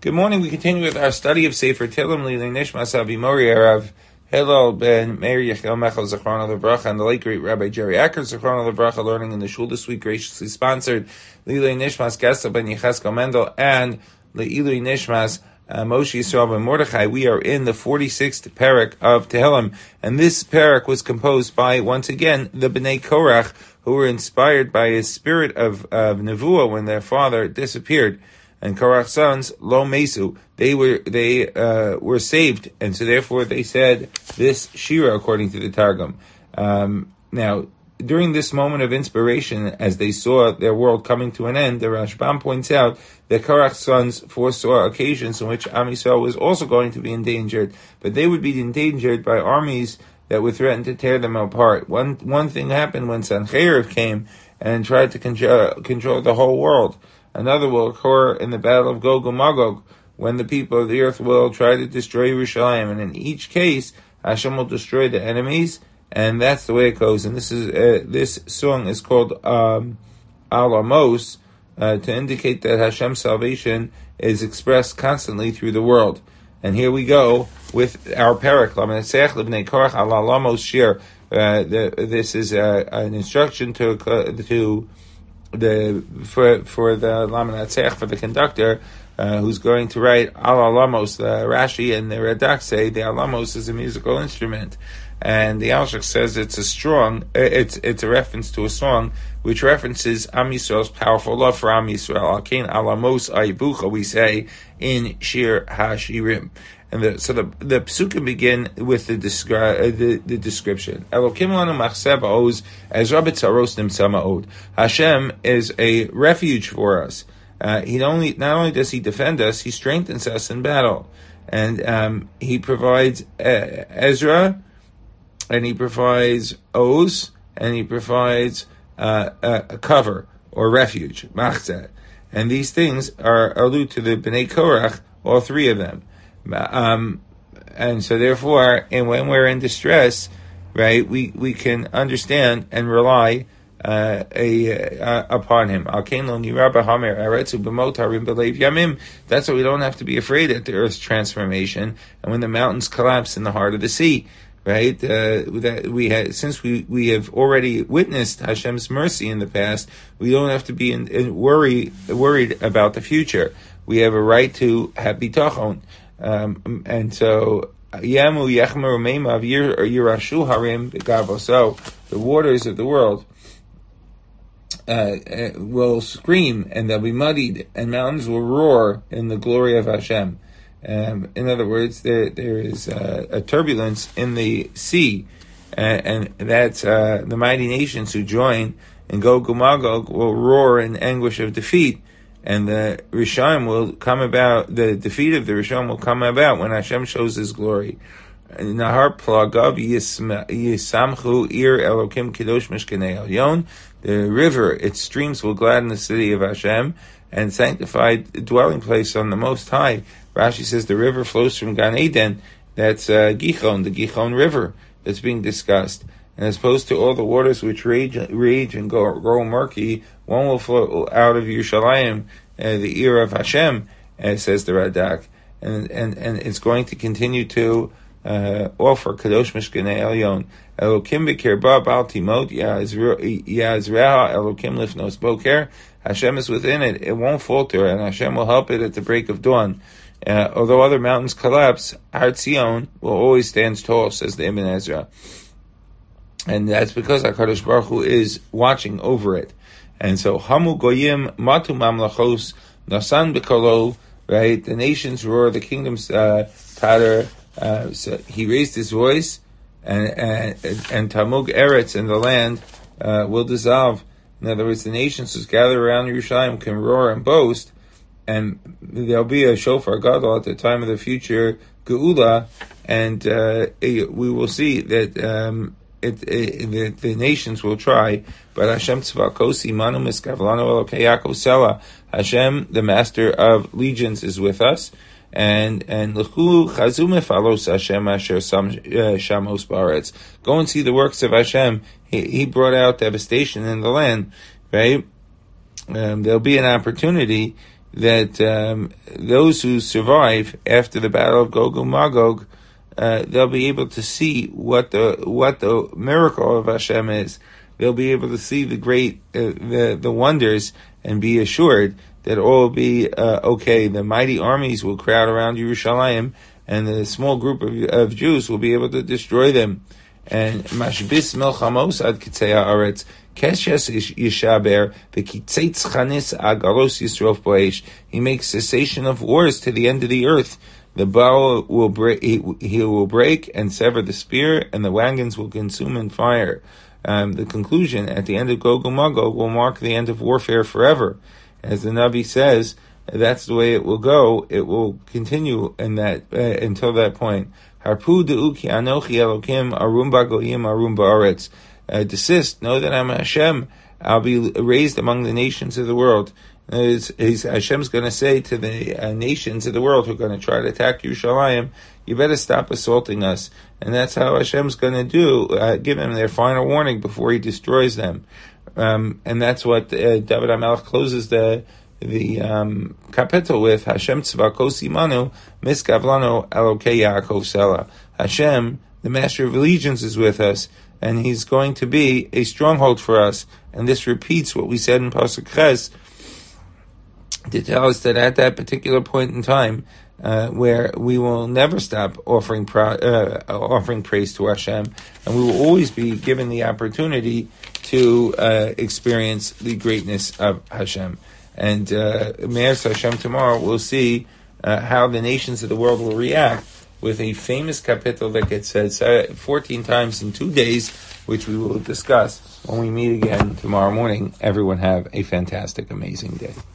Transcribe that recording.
Good morning. We continue with our study of Sefer Tehillim, Lilei Nishmas Avi Mori Rav Hillel ben Meir Yechiel Mechel Zechron Lebracha, and the late great Rabbi Jerry Acker Zechron Lebracha, learning in the shul this week, graciously sponsored Lilei Nishmas Gesel ben Yecheskel Mendel and Leilui Nishmas Moshe Yisrael ben Mordechai. We are in the 46th parak of Tehillim, and this parak was composed by, once again, the Bnei Korach, who were inspired by a spirit of Nevuah when their father disappeared. And Korach's sons, Lo Mesu, they were saved, and so therefore they said this Shira, according to the Targum. Now, during this moment of inspiration, as they saw their world coming to an end, the Rashbam points out that Korach's sons foresaw occasions in which Am Yisrael was also going to be endangered, but they would be endangered by armies that would threaten to tear them apart. One thing happened when Sancheriv came and tried to control the whole world. Another will occur in the battle of Gog and Magog, when the people of the earth will try to destroy Yerushalayim. And in each case, Hashem will destroy the enemies, and that's the way it goes. And this song is called Al Amos, to indicate that Hashem's salvation is expressed constantly through the world. And here we go with our parak. This is an instruction for the Lamed for the conductor, who's going to write Al Alamos. The Rashi and the Radak say the Alamos is a musical instrument, and the Alshach says it's a reference to a song which references Am Yisrael's powerful love for Am Yisrael. Alkein Alamos Aibucha, we say in Shir HaShirim. And so the psukim begin with the description. Elokim lanu machseh ba'oz ezra b'tzaros nimtza ma'od. Hashem is a refuge for us. Not only does He defend us, He strengthens us in battle, and He provides Ezra, and He provides Oz, and He provides a cover or refuge, machzeh. And these things allude to the Bnei Korach, all three of them. And so therefore, and when we're in distress, right, we can understand and rely upon Him. That's why we don't have to be afraid at the earth's transformation and when the mountains collapse in the heart of the sea. Right, since we have already witnessed Hashem's mercy in the past, we don't have to be worried about the future. We have a right to have bitachon, and so yamu yechmeru meimav yirashu harim begavo. So the waters of the world will scream and they'll be muddied, and mountains will roar in the glory of Hashem. In other words, there is a turbulence in the sea, and that's the mighty nations who join and Gog and Magog will roar in anguish of defeat, and the Rishayim will come about. The defeat of the Rishayim will come about when Hashem shows His glory. Nahar plagav yisamchu ir Elokim kidosh mishkanei elyon. The river, its streams will gladden the city of Hashem and sanctified dwelling place on the Most High. Rashi says the river flows from Gan Eden. That's Gihon, the Gihon River that's being discussed. And as opposed to all the waters which rage and grow murky, one will flow out of Yerushalayim, the ear of Hashem, says the Radak. And it's going to continue to offer Kadosh Mishkanei Elyon. Elokim b'kirba bal timot Yazreha Elokim lifnos boker. Hashem is within it. It won't falter, and Hashem will help it at the break of dawn. Although other mountains collapse, Har Tzion will always stand tall, says the Ibn Ezra. And that's because HaKadosh Baruch Hu is watching over it. And so, Hamu Goyim Matu Mamlachos Nasan B'Kolo, right? The nations roar, the kingdoms totter. So he raised his voice, and Tamug Eretz and the land will dissolve. In other words, the nations who gather around Yerushalayim can roar and boast, and there'll be a shofar gadol at the time of the future geula, and we will see that the nations will try, but Hashem tzvakosi manu miskavlanu elokei Yaakov Sela. Hashem, the master of legions, is with us, and l'chu chazu mefalos Hashem asher shamos baaretz. Go and see the works of Hashem. He brought out devastation in the land, right? There'll be an opportunity that those who survive after the battle of Gog and Magog, they'll be able to see what the miracle of Hashem is. They'll be able to see the great the wonders and be assured that all will be okay. The mighty armies will crowd around Yerushalayim, and the small group of Jews will be able to destroy them. And mashbis melchamos ad kitzei haaretz keshes yishaber v'kitzeitz chanis agaros yisrof bo'esh. He makes cessation of wars to the end of the earth. The bow will break; he will break and sever the spear, and the wagons will consume in fire. The conclusion at the end of Gog and Magog will mark the end of warfare forever. As the Navi says, that's the way it will go. It will continue in that until that point. Harpu de'uki anochi elokim arum ba'goyim arum ba'aretz. Desist, know that I'm Hashem. I'll be raised among the nations of the world. Hashem's going to say to the nations of the world who are going to try to attack Yerushalayim, you better stop assaulting us. And that's how Hashem's going to do, give them their final warning before he destroys them. And that's what David HaMelech closes the kapitel with. Hashem tzvakos imanu miskav lanu elokei Yaakov Sela. Hashem, the Master of Allegiance, is with us, and he's going to be a stronghold for us. And this repeats what we said in Pasuk Ches, to tell us that at that particular point in time, where we will never stop offering praise to Hashem, and we will always be given the opportunity to experience the greatness of Hashem. And Me'ez Hashem tomorrow we'll see how the nations of the world will react with a famous kapitel that gets said 14 times in 2 days, which we will discuss when we meet again tomorrow morning. Everyone have a fantastic, amazing day.